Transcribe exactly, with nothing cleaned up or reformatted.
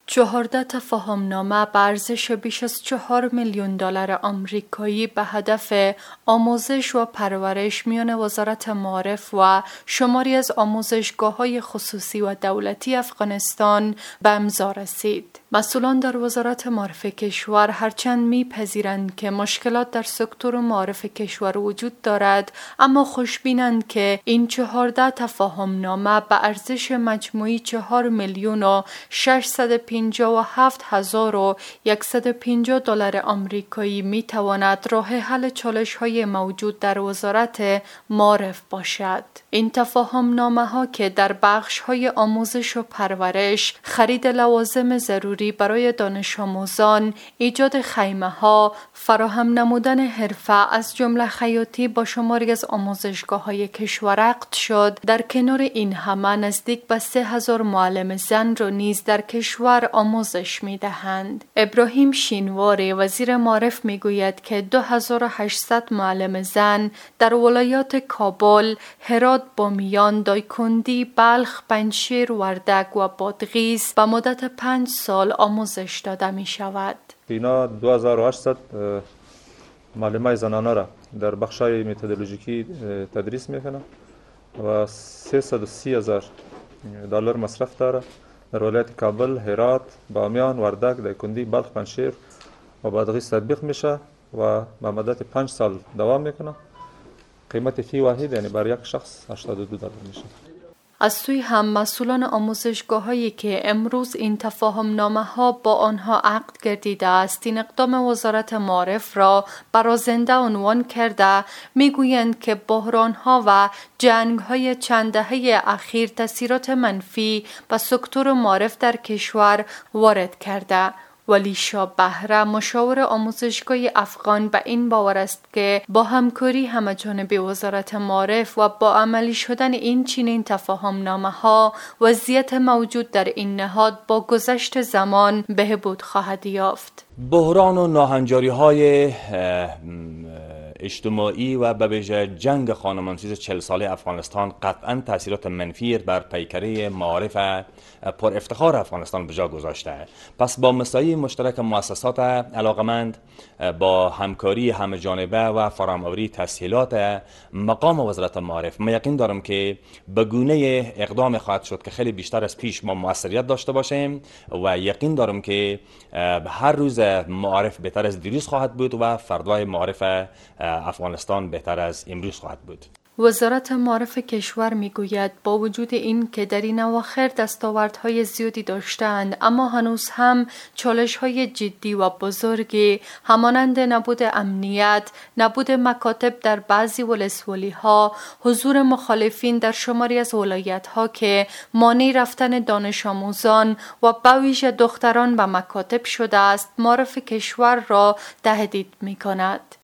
چهارده تفاهمنامه به ارزش بیش از چهار میلیون دلار آمریکایی به هدف آموزش و پرورش میان وزارت معارف و شماری از آموزشگاه‌های خصوصی و دولتی افغانستان به امضا رسید. مسئولان در وزارت معارف کشور هرچند میپذیرند که مشکلات در سکتور معارف کشور وجود دارد، اما خوشبینند که این چهارده تفاهمنامه به ارزش مجموعی چهار میلیون و ششصد و پنجاه و هفت هزار و صد و پنجاه دلار آمریکایی می تواند راه حل چالش‌های موجود در وزارت معارف باشد. این تفاهمنامه ها که در بخش های آموزش و پرورش، خرید لوازم ضروری برای دانش آموزان، ایجاد خیمه ها، فراهم نمودن حرفه از جمله خیاطی با شماری از آموزشگاه های کشور عقد شد، در کنار این همه نزدیک به سه هزار معلم زن را نیز در کشور آموزش می دهند. ابراهیم شینواری وزیر معارف می گوید که دو هزار و هشتصد معلم زن در ولایات کابل، هرات، بامیان، دایکندی، بلخ، پنجشیر، وردک و بادغیس به مدت پنج سال آموزش داده می شود. اینا دو هزار و هشتصد معلمای زنانه را در بخشای متدولوژیکی تدریس میکنه و سیصد و سی هزار دلار مصرف داره. در ولایت کابل، هرات، بامیان، وردک، دایکندی، بلخ، پنجشیر و بادغیس تطبیق میشه و به مدت پنج سال دوام میکنه. قیمت فی واحد یعنی برای یک شخص هشتاد و دو دلار میشه. از سوی هم مسئولان آموزشگاه هایی که امروز این تفاهمنامه ها با آنها عقد گردیده است، این اقدام وزارت معارف را برازنده عنوان کرده، میگویند که بحران ها و جنگ های چند دهه اخیر تاثیرات منفی به سکتور معارف در کشور وارد کرده. ولی شاه بهره مشاور آموزشگاه افغان به این باور است که با همکاری همه‌جانبه وزارت معارف و با عملی شدن این چنین تفاهمنامه ها، وضعیت موجود در این نهاد با گذشت زمان بهبود خواهد یافت. بحران و ناهنجاری های اجتماعی و به ویژه جنگ خانمانسیز چهل ساله افغانستان قطعا تاثیرات منفی بر پیکره معارف پر افتخار افغانستان به جا گذاشته. پس با مساعی مشترک مؤسسات علاقمند، با همکاری همه جانبه و فراهم‌آوری تسهیلات مقام وزارت معارف، من یقین دارم که به گونه اقدام خواهد شد که خیلی بیشتر از پیش ما موثریت داشته باشیم و یقین دارم که هر روز معارف بهتر از دیروز خواهد بود و فردای معارف افغانستان بهتر از امروز خواهد بود. وزارت معارف کشور میگوید با وجود این که در این اواخر دستاوردهای زیادی داشتند، اما هنوز هم چالش‌های جدی و بزرگی همانند نبود امنیت، نبود مکاتب در بعضی ولسوالی‌ها، حضور مخالفین در شماری از ولایت‌ها که مانع رفتن دانش آموزان و به ویژه دختران به مکاتب شده است، معارف کشور را تهدید می‌کند.